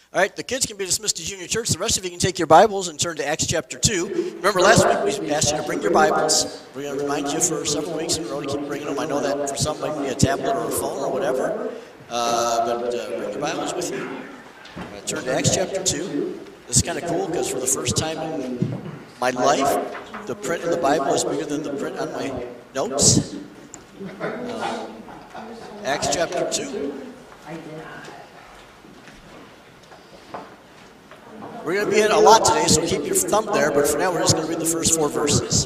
All right, the kids can be dismissed to junior church. The rest of you can take your Bibles and turn to Acts chapter 2. Remember last week we asked you to bring your Bibles. We're going to remind you for several weeks in a row to keep bringing them. I know that for some it might be a tablet or a phone or whatever, but bring your Bibles with you. Turn to Acts chapter 2. This is kind of cool because for the first time in my life, the print in the Bible is bigger than the print on my notes. Acts chapter 2. We're going to be in a lot today, so keep your thumb there, but for now we're just going to read the first 4 verses.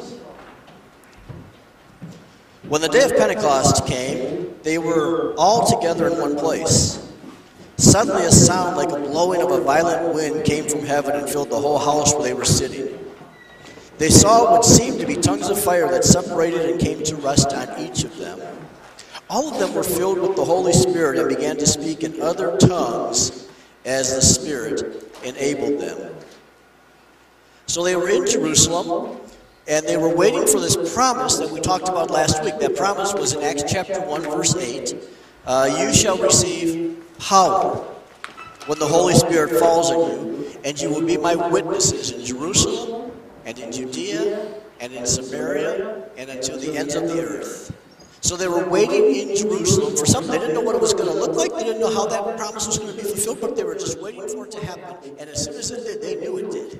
When the day of Pentecost came, they were all together in one place. Suddenly a sound like a blowing of a violent wind came from heaven and filled the whole house where they were sitting. They saw what seemed to be tongues of fire that separated and came to rest on each of them. All of them were filled with the Holy Spirit and began to speak in other tongues as the Spirit enabled them. So they were in Jerusalem, and they were waiting for this promise that we talked about last week. That promise was in Acts chapter 1, verse 8. You shall receive power when the Holy Spirit falls on you, and you will be my witnesses in Jerusalem, and in Judea, and in Samaria, and until the ends of the earth. So they were waiting in Jerusalem for something. They didn't know what it was going to look like. They didn't know how that promise was going to be fulfilled, but they were just waiting for it to happen. And as soon as it did, they knew it did.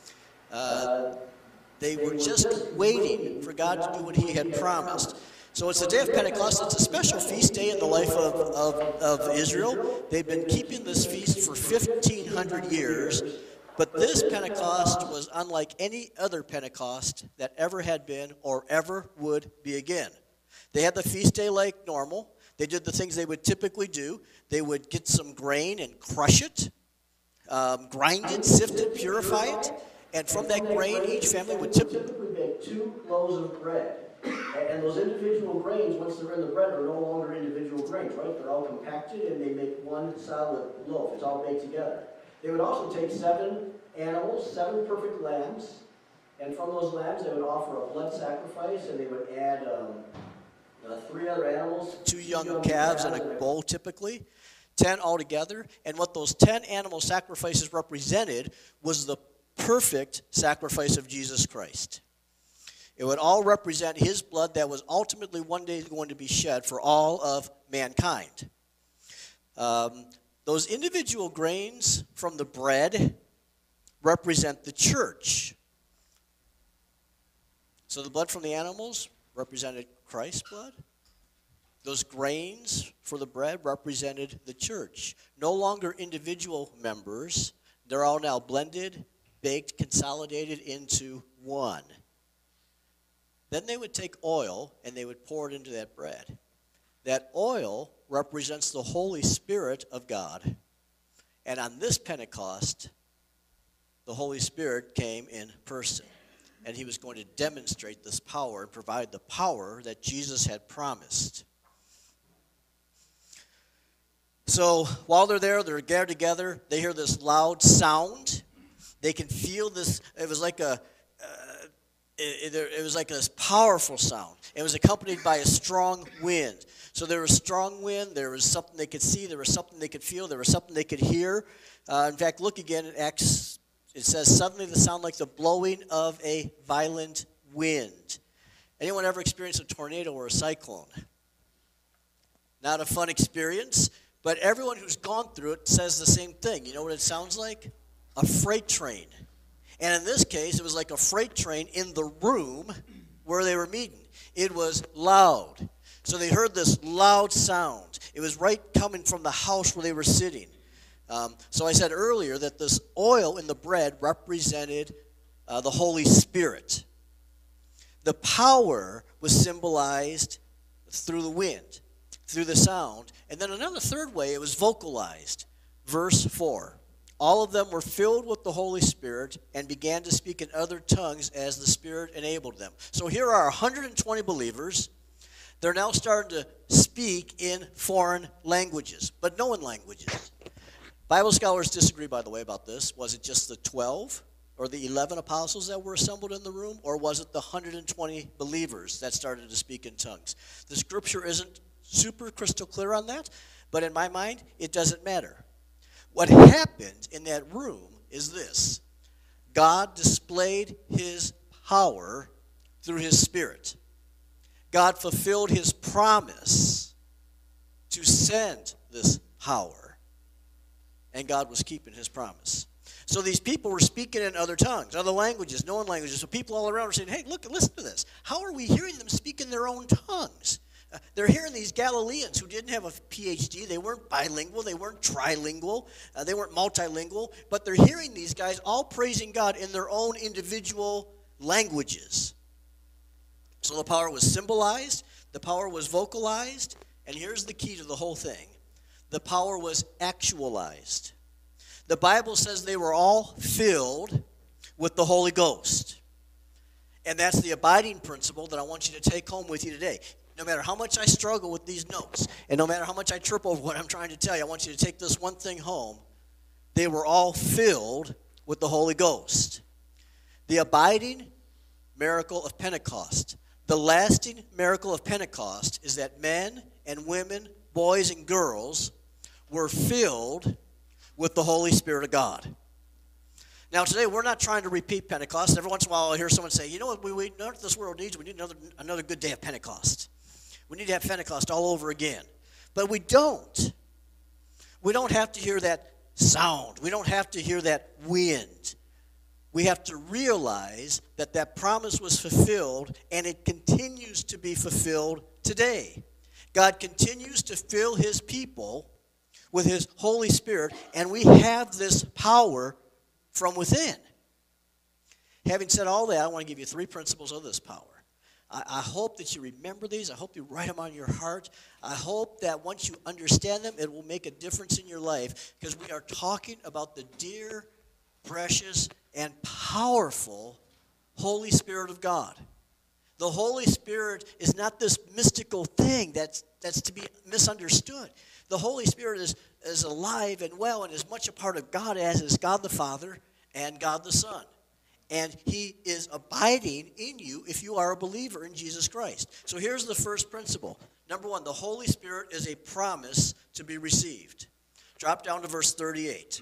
They were just waiting for God to do what he had promised. So it's the day of Pentecost. It's a special feast day in the life of Israel. They've been keeping this feast for 1,500 years. But this Pentecost was unlike any other Pentecost that ever had been or ever would be again. They had the feast day like normal. They did the things they would typically do. They would get some grain and crush it, grind it, sift it, purify it. And from that grain, each family would typically make 2 loaves of bread. And those individual grains, once they're in the bread, are no longer individual grains, right? They're all compacted and they make one solid loaf. It's all baked together. They would also take 7 animals, 7 perfect lambs. And from those lambs, they would offer a blood sacrifice, and they would add 3 other animals, 2 young calves in a bowl typically, 10 altogether. And what those 10 animal sacrifices represented was the perfect sacrifice of Jesus Christ. It would all represent his blood that was ultimately one day going to be shed for all of mankind. Those individual grains from the bread represent the church. So the blood from the animals represented Christ's blood. Those grains for the bread represented the church. No longer individual members. They're all now blended, baked, consolidated into one. Then they would take oil and they would pour it into that bread. That oil represents the Holy Spirit of God. And on this Pentecost, the Holy Spirit came in person. And he was going to demonstrate this power and provide the power that Jesus had promised. So while they're there, they're gathered together. They hear this loud sound. They can feel this. It was like a this powerful sound. It was accompanied by a strong wind. So there was strong wind. There was something they could see. There was something they could feel. There was something they could hear. In fact, look again at Acts. It says, suddenly the sound like the blowing of a violent wind. Anyone ever experienced a tornado or a cyclone? Not a fun experience, but everyone who's gone through it says the same thing. You know what it sounds like? A freight train. And in this case, it was like a freight train in the room where they were meeting. It was loud. So they heard this loud sound. It was right coming from the house where they were sitting. So I said earlier that this oil in the bread represented the Holy Spirit. The power was symbolized through the wind, through the sound. And then another third way, it was vocalized. Verse 4. All of them were filled with the Holy Spirit and began to speak in other tongues as the Spirit enabled them. So here are 120 believers. They're now starting to speak in foreign languages, but known languages. Bible scholars disagree, by the way, about this. Was it just the 12 or the 11 apostles that were assembled in the room, or was it the 120 believers that started to speak in tongues? The scripture isn't super crystal clear on that, but in my mind, it doesn't matter. What happened in that room is this. God displayed his power through his Spirit. God fulfilled his promise to send this power. And God was keeping his promise. So these people were speaking in other tongues, other languages, known languages. So people all around were saying, hey, look, listen to this. How are we hearing them speak in their own tongues? They're hearing these Galileans who didn't have a PhD. They weren't bilingual. They weren't trilingual. They weren't multilingual. But they're hearing these guys all praising God in their own individual languages. So the power was symbolized. The power was vocalized. And here's the key to the whole thing. The power was actualized. The Bible says they were all filled with the Holy Ghost. And that's the abiding principle that I want you to take home with you today. No matter how much I struggle with these notes, and no matter how much I trip over what I'm trying to tell you, I want you to take this one thing home. They were all filled with the Holy Ghost. The abiding miracle of Pentecost. The lasting miracle of Pentecost is that men and women, boys and girls, were filled with the Holy Spirit of God. Now today we're not trying to repeat Pentecost. Every once in a while I'll hear someone say, you know what we know what this world needs? We need another good day of Pentecost. We need to have Pentecost all over again. But we don't. We don't have to hear that sound. We don't have to hear that wind. We have to realize that that promise was fulfilled, and it continues to be fulfilled today. God continues to fill his people with his Holy Spirit, and we have this power from within. Having said all that, I want to give you 3 principles of this power. I hope that you remember these. I hope you write them on your heart. I hope that once you understand them, it will make a difference in your life, because we are talking about the dear, precious, and powerful Holy Spirit of God. The Holy Spirit is not this mystical thing that's to be misunderstood. The Holy Spirit is alive and well and as much a part of God as is God the Father and God the Son. And he is abiding in you if you are a believer in Jesus Christ. So here's the first principle. Number 1, the Holy Spirit is a promise to be received. Drop down to verse 38.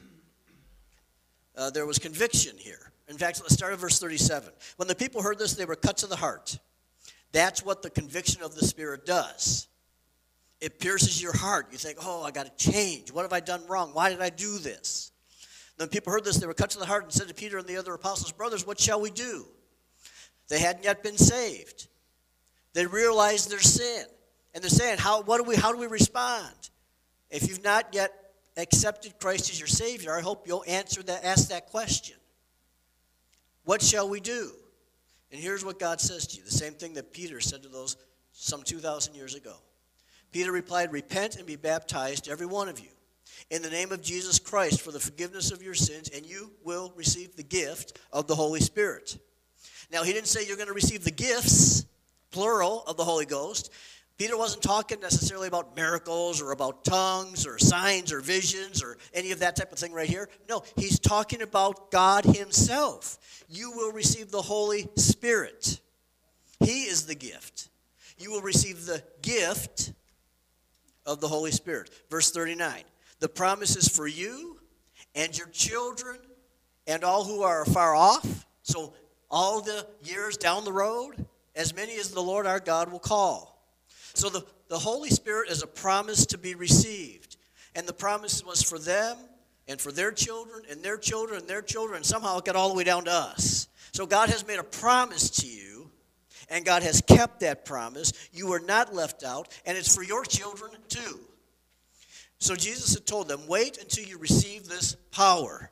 There was conviction here. In fact, let's start at verse 37. When the people heard this, they were cut to the heart. That's what the conviction of the Spirit does. It pierces your heart. You think, oh, I got to change. What have I done wrong? Why did I do this? Then people heard this, they were cut to the heart and said to Peter and the other apostles, brothers, what shall we do? They hadn't yet been saved. They realized their sin. And they're saying, how do we respond? If you've not yet accepted Christ as your Savior, I hope you'll ask that question. What shall we do? And here's what God says to you, the same thing that Peter said to those some 2,000 years ago. Peter replied, repent and be baptized, every one of you, in the name of Jesus Christ for the forgiveness of your sins, and you will receive the gift of the Holy Spirit. Now, he didn't say you're going to receive the gifts, plural, of the Holy Ghost. Peter wasn't talking necessarily about miracles or about tongues or signs or visions or any of that type of thing right here. No, he's talking about God himself. You will receive the Holy Spirit. He is the gift. You will receive the gift of the Holy Spirit. Verse 39. The promise is for you and your children and all who are far off. So all the years down the road, as many as the Lord our God will call. So the Holy Spirit is a promise to be received. And the promise was for them and for their children and their children and their children. And somehow it got all the way down to us. So God has made a promise to you. And God has kept that promise. You are not left out. And it's for your children too. So Jesus had told them, wait until you receive this power.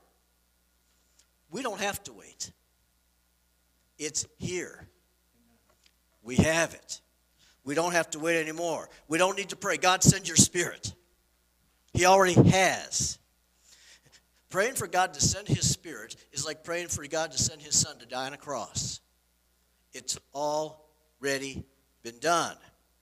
We don't have to wait. It's here. We have it. We don't have to wait anymore. We don't need to pray, God, send your Spirit. He already has. Praying for God to send his Spirit is like praying for God to send his Son to die on a cross. It's already been done.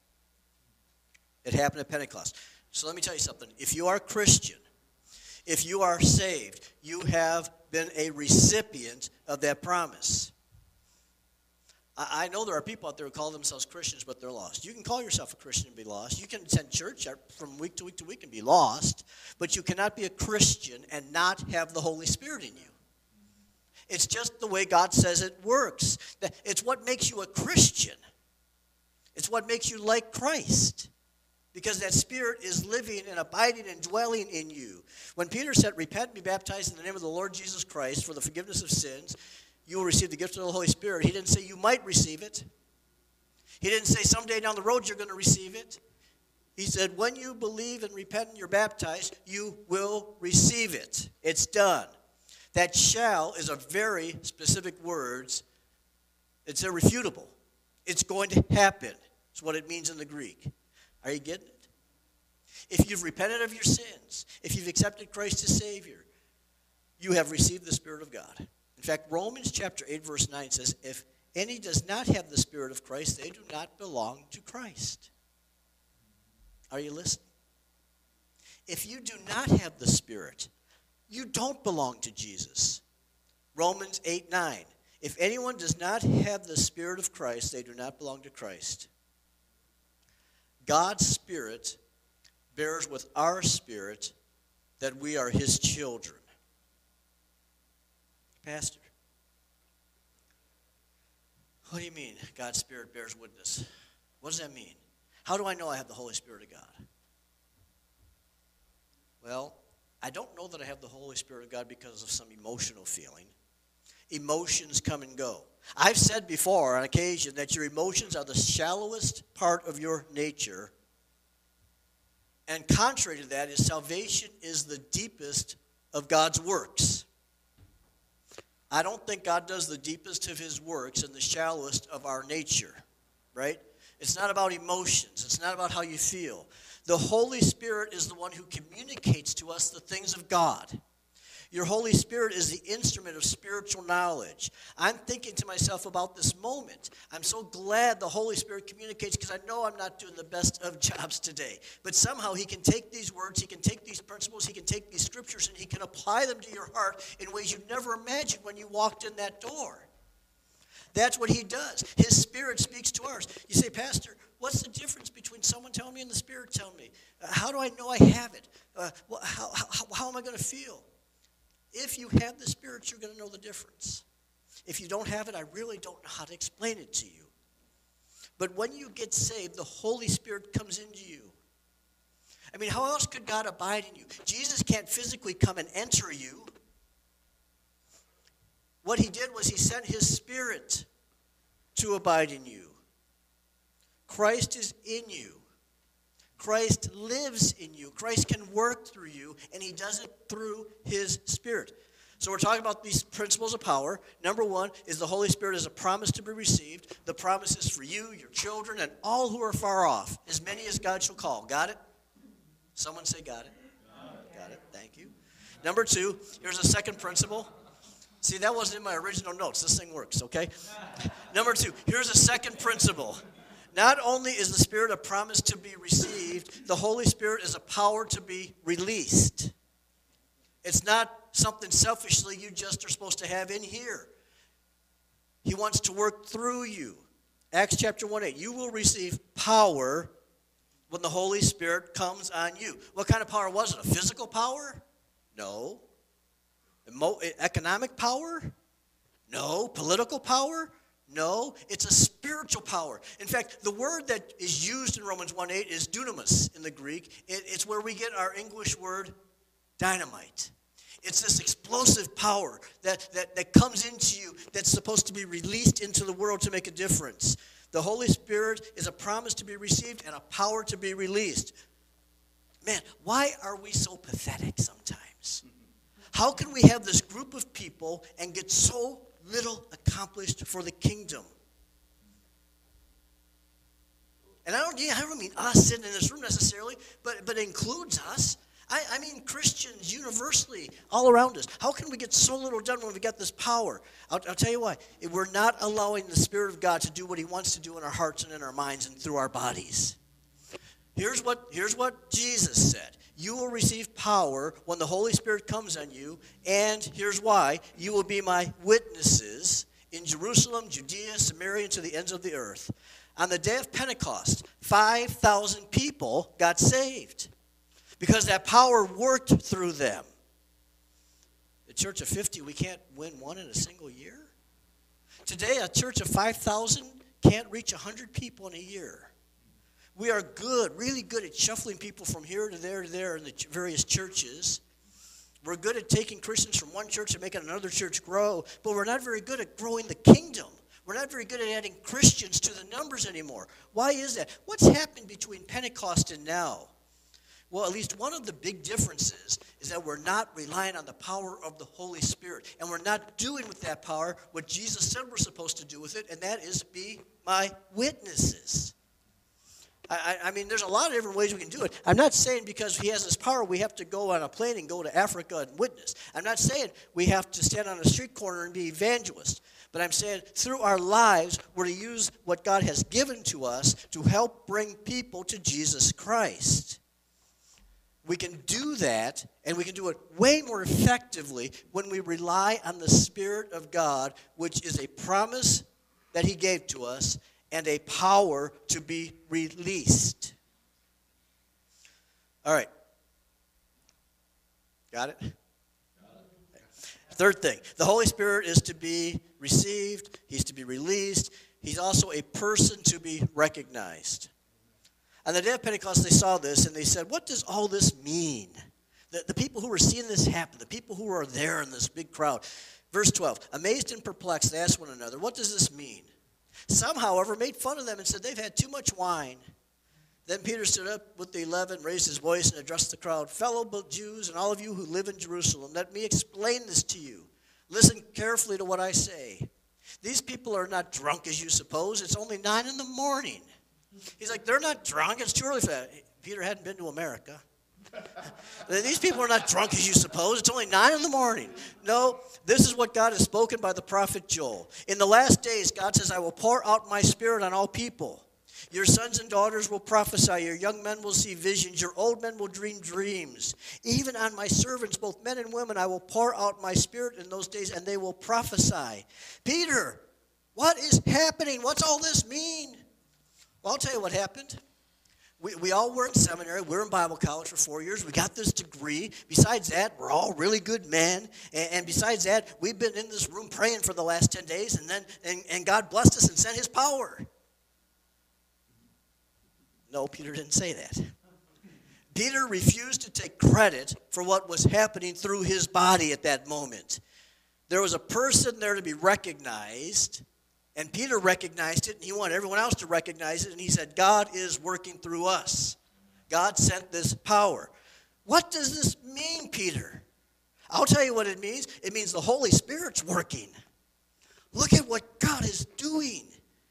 It happened at Pentecost. So let me tell you something. If you are a Christian, if you are saved, you have been a recipient of that promise. I know there are people out there who call themselves Christians, but they're lost. You can call yourself a Christian and be lost. You can attend church from week to week to week and be lost, but you cannot be a Christian and not have the Holy Spirit in you. It's just the way God says it works. It's what makes you a Christian. It's what makes you like Christ, because that Spirit is living and abiding and dwelling in you. When Peter said, repent and be baptized in the name of the Lord Jesus Christ for the forgiveness of sins, you will receive the gift of the Holy Spirit. He didn't say you might receive it. He didn't say someday down the road you're going to receive it. He said when you believe and repent and you're baptized, you will receive it. It's done. That shall is a very specific words. It's irrefutable. It's going to happen. That's what it means in the Greek. Are you getting it? If you've repented of your sins, if you've accepted Christ as Savior, you have received the Spirit of God. In fact, Romans chapter 8, verse 9 says, if any does not have the Spirit of Christ, they do not belong to Christ. Are you listening? If you do not have the Spirit, you don't belong to Jesus. Romans 8, 9. If anyone does not have the Spirit of Christ, they do not belong to Christ. God's Spirit bears with our spirit that we are His children. Pastor, what do you mean God's Spirit bears witness? What does that mean? How do I know I have the Holy Spirit of God? Well, I don't know that I have the Holy Spirit of God because of some emotional feeling. Emotions come and go. I've said before on occasion that your emotions are the shallowest part of your nature. And contrary to that is salvation is the deepest of God's works. I don't think God does the deepest of His works in the shallowest of our nature, right? It's not about emotions. It's not about how you feel. The Holy Spirit is the one who communicates to us the things of God. Your Holy Spirit is the instrument of spiritual knowledge. I'm thinking to myself about this moment. I'm so glad the Holy Spirit communicates because I know I'm not doing the best of jobs today. But somehow He can take these words, He can take these principles, He can take these scriptures, and He can apply them to your heart in ways you never imagined when you walked in that door. That's what He does. His Spirit speaks to ours. You say, Pastor, what's the difference between someone telling me and the Spirit telling me? How do I know I have it? How am I going to feel? If you have the Spirit, you're going to know the difference. If you don't have it, I really don't know how to explain it to you. But when you get saved, the Holy Spirit comes into you. I mean, how else could God abide in you? Jesus can't physically come and enter you. What He did was He sent His Spirit to abide in you. Christ is in you. Christ lives in you. Christ can work through you, and He does it through His Spirit. So we're talking about these principles of power. Number one is the Holy Spirit is a promise to be received. The promise is for you, your children, and all who are far off, as many as God shall call. Got it? Someone say got it. Got it. Thank you. Number two, here's a second principle. See, that wasn't in my original notes. This thing works, okay? Number two, here's a second principle. Not only is the Spirit a promise to be received, the Holy Spirit is a power to be released. It's not something selfishly you just are supposed to have in here. He wants to work through you. Acts chapter 1:8, you will receive power when the Holy Spirit comes on you. What kind of power was it? A physical power? No. Economic power? No. Political power? No, it's a spiritual power. In fact, the word that is used in Romans 1:8 is dunamis in the Greek. It's where we get our English word dynamite. It's this explosive power that comes into you that's supposed to be released into the world to make a difference. The Holy Spirit is a promise to be received and a power to be released. Man, why are we so pathetic sometimes? How can we have this group of people and get so little accomplished for the kingdom? And I don't mean us sitting in this room necessarily, but it includes us. I mean Christians universally all around us. How can we get so little done when we got this power? I'll tell you why. We're not allowing the Spirit of God to do what He wants to do in our hearts and in our minds and through our bodies. Here's what Jesus said. You will receive power when the Holy Spirit comes on you, and here's why. You will be my witnesses in Jerusalem, Judea, Samaria, and to the ends of the earth. On the day of Pentecost, 5,000 people got saved because that power worked through them. The church of 50, we can't win one in a single year. Today, a church of 5,000 can't reach 100 people in a year. We are good, really good at shuffling people from here to there in the various churches. We're good at taking Christians from one church and making another church grow, but we're not very good at growing the kingdom. We're not very good at adding Christians to the numbers anymore. Why is that? What's happened between Pentecost and now? Well, at least one of the big differences is that we're not relying on the power of the Holy Spirit, and we're not doing with that power what Jesus said we're supposed to do with it, and that is be my witnesses. I mean, there's a lot of different ways we can do it. I'm not saying because he has this power we have to go on a plane and go to Africa and witness. I'm not saying we have to stand on a street corner and be evangelists. But I'm saying through our lives, we're to use what God has given to us to help bring people to Jesus Christ. We can do that, and we can do it way more effectively when we rely on the Spirit of God, which is a promise that he gave to us, and a power to be released. All right. Got it? Third thing, the Holy Spirit is to be received. He's to be released. He's also a person to be recognized. On the day of Pentecost, they saw this, and they said, what does all this mean? The people who were seeing this happen, the people who were there in this big crowd. Verse 12, amazed and perplexed, they asked one another, what does this mean? Some, however, made fun of them and said, they've had too much wine. Then Peter stood up with the 11, raised his voice, and addressed the crowd. Fellow Jews and all of you who live in Jerusalem, let me explain this to you. Listen carefully to what I say. These people are not drunk as you suppose. It's only 9 in the morning. He's like, they're not drunk. It's too early for that. Peter hadn't been to America. These people are not drunk as you suppose. It's only 9 in the morning. No, this is what God has spoken by the prophet Joel. In the last days, God says, I will pour out my spirit on all people. Your sons and daughters will prophesy. Your young men will see visions. Your old men will dream dreams. Even on my servants, both men and women, I will pour out my spirit in those days, and they will prophesy. Peter, what is happening? What's all this mean? Well, I'll tell you what happened. We all were in seminary. We're in Bible college for 4 years. We got this degree. Besides that, we're all really good men. And besides that, we've been in this room praying for the last 10 days, and God blessed us and sent his power. No, Peter didn't say that. Peter refused to take credit for what was happening through his body at that moment. There was a person there to be recognized, and Peter recognized it, and he wanted everyone else to recognize it, and he said, God is working through us. God sent this power. What does this mean, Peter? I'll tell you what it means. It means the Holy Spirit's working. Look at what God is doing.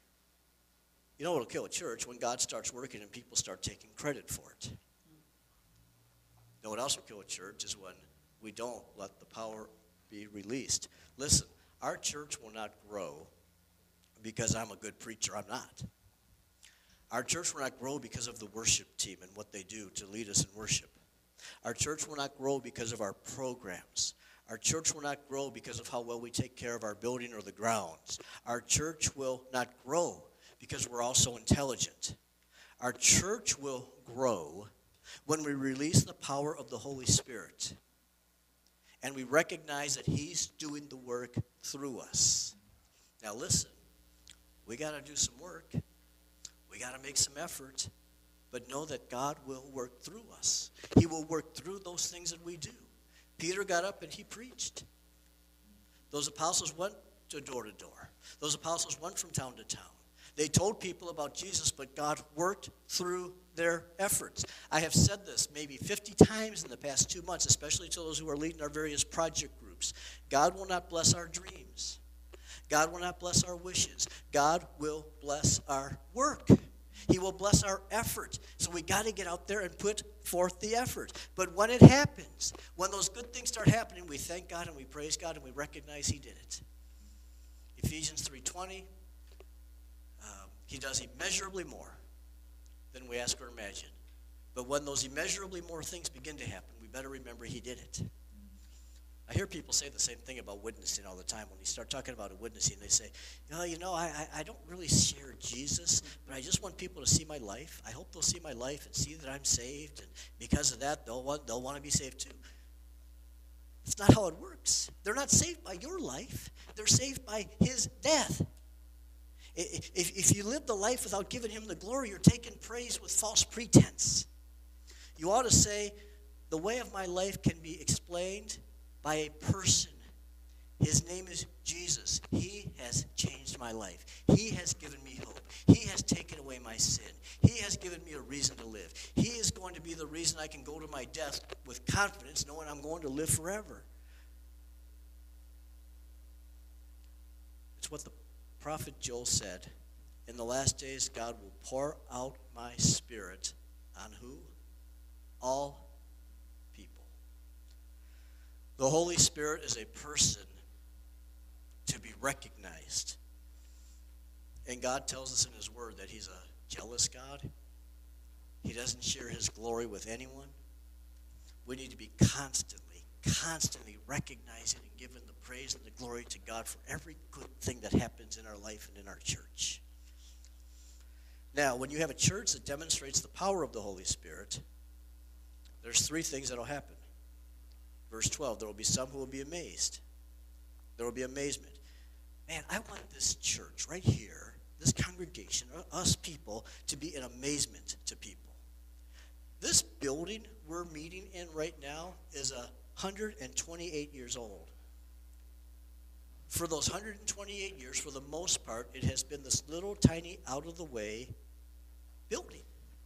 You know what will kill a church? When God starts working and people start taking credit for it. You know what else will kill a church is when we don't let the power be released. Listen, our church will not grow because I'm a good preacher. I'm not. Our church will not grow because of the worship team and what they do to lead us in worship. Our church will not grow because of our programs. Our church will not grow because of how well we take care of our building or the grounds. Our church will not grow because we're all so intelligent. Our church will grow when we release the power of the Holy Spirit and we recognize that he's doing the work through us. Now listen, we got to do some work. We got to make some effort, but know that God will work through us. He will work through those things that we do. Peter got up and he preached. Those apostles went to door. Those apostles went from town to town. They told people about Jesus, but God worked through their efforts. I have said this maybe 50 times in the past 2 months, especially to those who are leading our various project groups. God will not bless our dreams. God will not bless our wishes. God will bless our work. He will bless our effort. So we got to get out there and put forth the effort. But when it happens, when those good things start happening, we thank God and we praise God and we recognize he did it. Ephesians 3:20. He does immeasurably more than we ask or imagine. But when those immeasurably more things begin to happen, we better remember he did it. I hear people say the same thing about witnessing all the time. When you start talking about a witnessing, they say, I don't really share Jesus, but I just want people to see my life. I hope they'll see my life and see that I'm saved, and because of that, they'll want to be saved too. It's not how it works. They're not saved by your life. They're saved by his death. If you live the life without giving him the glory, you're taking praise with false pretense. You ought to say, the way of my life can be explained by a person. His name is Jesus. He has changed my life. He has given me hope. He has taken away my sin. He has given me a reason to live. He is going to be the reason I can go to my death with confidence, knowing I'm going to live forever. It's what the prophet Joel said. In the last days, God will pour out my spirit on who? All people. The Holy Spirit is a person to be recognized. And God tells us in his word that he's a jealous God. He doesn't share his glory with anyone. We need to be constantly recognizing and giving the praise and the glory to God for every good thing that happens in our life and in our church. Now, when you have a church that demonstrates the power of the Holy Spirit, there's three things that will happen. Verse 12, there will be some who will be amazed. There will be amazement. Man, I want this church right here, this congregation, us people, to be an amazement to people. This building we're meeting in right now is 128 years old. For those 128 years, for the most part, it has been this little tiny out-of-the-way building.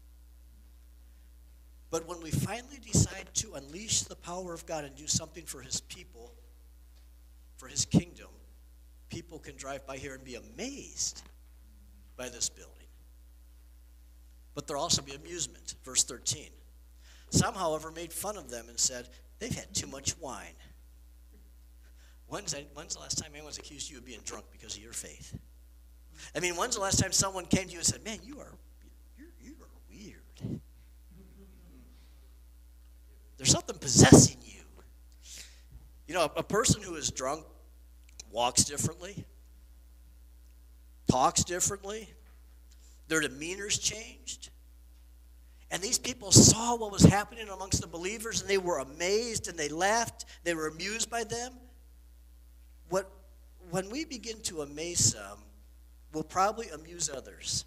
But when we finally decide to unleash the power of God and do something for his people, for his kingdom, people can drive by here and be amazed by this building. But there'll also be amusement. Verse 13. Some, however, made fun of them and said, they've had too much wine. When's the last time anyone's accused you of being drunk because of your faith? I mean, when's the last time someone came to you and said, man, you are weird. There's something possessing you. You know, a person who is drunk walks differently, talks differently, their demeanor's changed. And these people saw what was happening amongst the believers, and they were amazed, and they laughed. They were amused by them. When we begin to amaze some, we'll probably amuse others.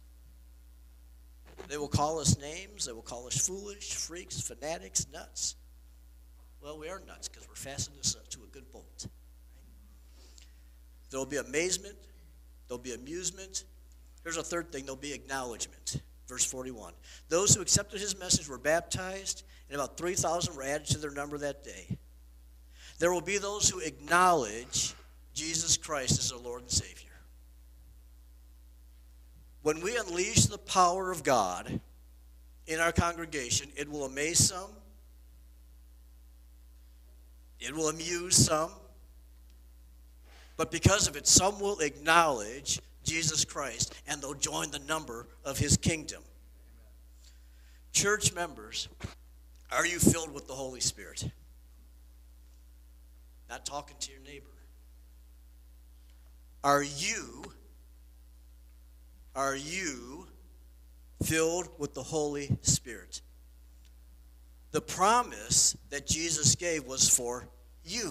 They will call us names. They will call us foolish, freaks, fanatics, nuts. Well, we are nuts because we're fastened to a good bolt. There will be amazement. There will be amusement. Here's a third thing. There will be acknowledgement. Verse 41. Those who accepted his message were baptized, and about 3,000 were added to their number that day. There will be those who acknowledge Jesus Christ as their Lord and Savior. When we unleash the power of God in our congregation, it will amaze some. It will amuse some. But because of it, some will acknowledge Jesus Christ, and they'll join the number of his kingdom. Church members, are you filled with the Holy Spirit? Not talking to your neighbor. Are you filled with the Holy Spirit? The promise that Jesus gave was for you.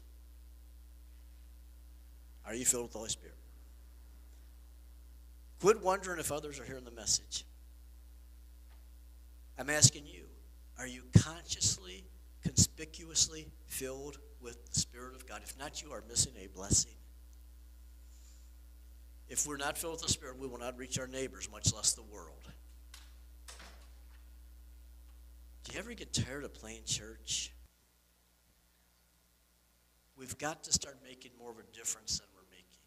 Are you filled with the Holy Spirit? Quit wondering if others are hearing the message. I'm asking you, are you consciously, conspicuously filled with the Spirit of God? If not, you are missing a blessing. If we're not filled with the Spirit, we will not reach our neighbors, much less the world. Do you ever get tired of playing church? We've got to start making more of a difference than we're making.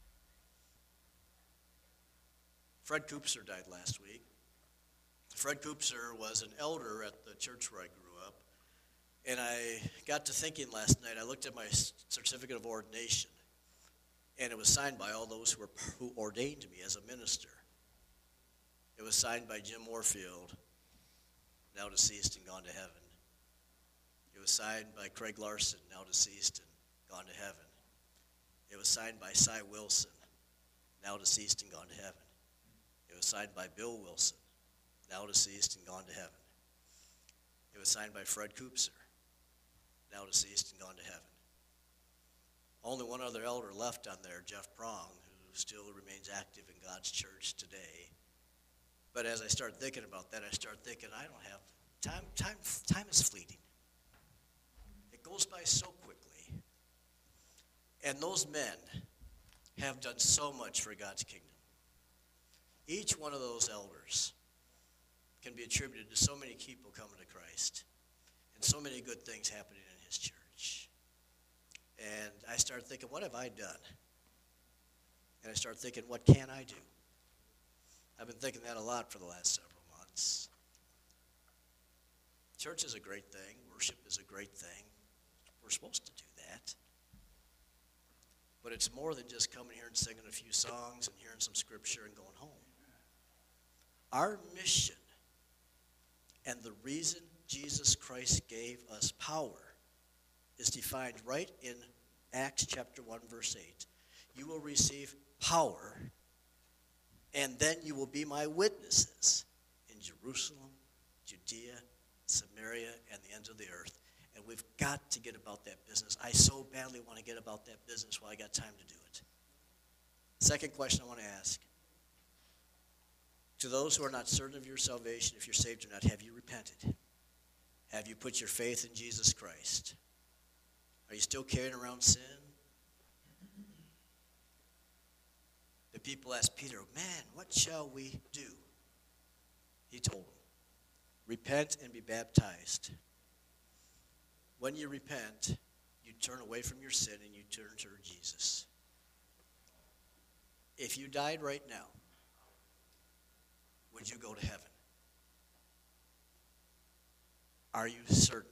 Fred Koopser died last week. Fred Koopser was an elder at the church where I grew up. And I got to thinking last night, I looked at my certificate of ordination, and it was signed by all those who ordained me as a minister. It was signed by Jim Moorfield, now deceased and gone to heaven. It was signed by Craig Larson, now deceased and gone to heaven. It was signed by Cy Wilson, now deceased and gone to heaven. It was signed by Bill Wilson, now deceased and gone to heaven. It was signed by Fred Koopser, now deceased and gone to heaven. Only one other elder left on there, Jeff Prong, who still remains active in God's church today. But as I start thinking about that, I start thinking, I don't have time. Time is fleeting. It goes by so quickly. And those men have done so much for God's kingdom. Each one of those elders can be attributed to so many people coming to Christ and so many good things happening in his church. And I start thinking, what have I done? And I start thinking, what can I do? I've been thinking that a lot for the last several months. Church is a great thing. Worship is a great thing. We're supposed to do that. But it's more than just coming here and singing a few songs and hearing some scripture and going home. Our mission and the reason Jesus Christ gave us power is defined right in Acts chapter 1, verse 8. You will receive power, and then you will be my witnesses in Jerusalem, Judea, Samaria, and the ends of the earth. And we've got to get about that business. I so badly want to get about that business while I got time to do it. Second question I want to ask. To those who are not certain of your salvation, if you're saved or not, have you repented? Have you put your faith in Jesus Christ? Are you still carrying around sin? The people asked Peter, man, what shall we do? He told them, repent and be baptized. When you repent, you turn away from your sin and you turn toward Jesus. If you died right now, would you go to heaven? Are you certain